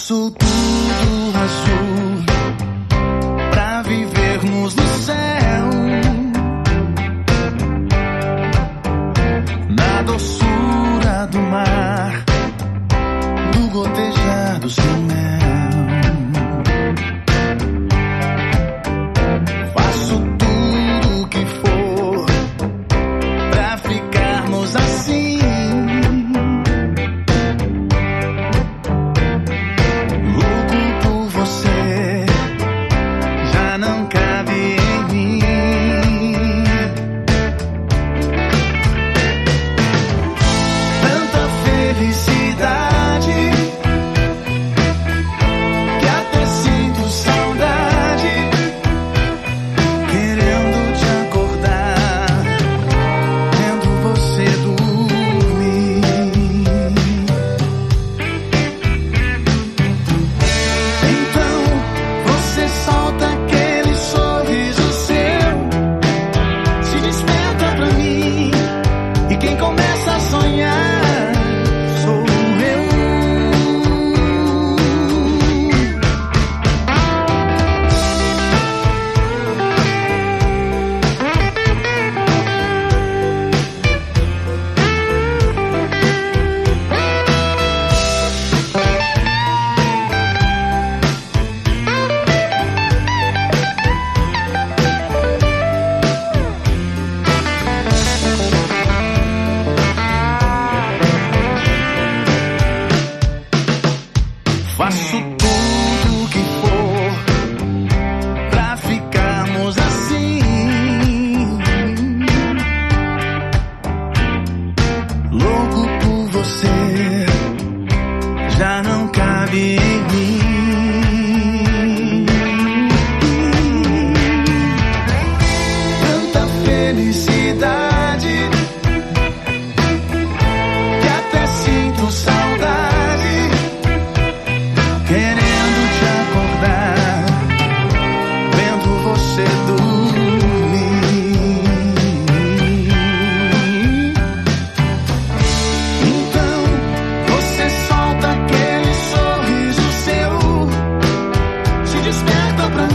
Faço tudo azul pra vivermos no céu, na doçura do mar, do gotejar do seu mel. Faço tudo o que for pra ficarmos assim, louco por você, já não cabe em mim. Tanta felicidade que até sinto saudade, querendo te acordar, vendo você dormir. Então você solta aquele sorriso seu, se desperta pra mim, e quem começa a sonhar sou eu. Faço tudo o que for pra ficarmos assim, louco por você, já não cabe em mim. Tanta felicidade que até sinto saudade, querendo te acordar, vendo você dormir. Então você solta aquele sorriso seu, se desperta pra